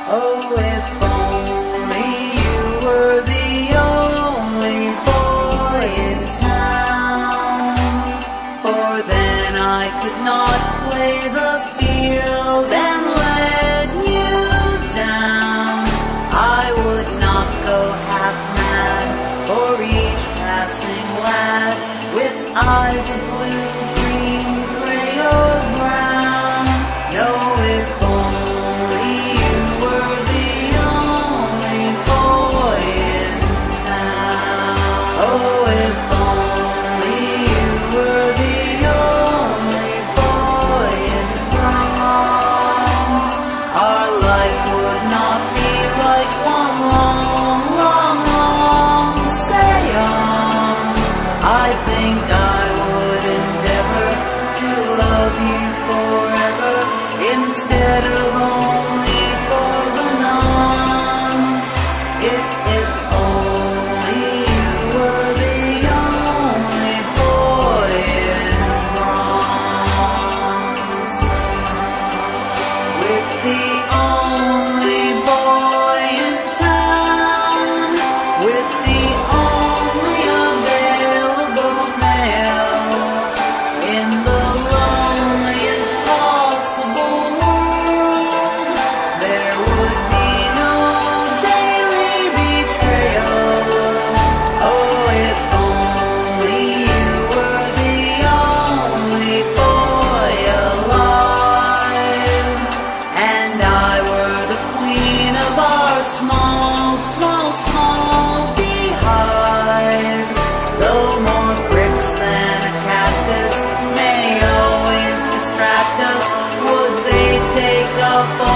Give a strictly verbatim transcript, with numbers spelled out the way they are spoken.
Oh, if only you were the only boy in town, for then I could not play the field and let you down. I would not go half mad for each passing lad with eyes of blue, green, gray or brown. No, if only you were the only boy in town. Oh, if only you were the only boy in France, our life would not be like one long, long, long seance. I think I would endeavor to love you forever instead of only for the nonce. If, if only you were the only boy in France. With the only boy in town, with the only available male in the loneliest possible world, there would be no daily betrayal. Oh, if only you were the only boy alive, and I were the queen of our small, small, small beehive. Though more bricks than a cactus may always distract us, would they take up all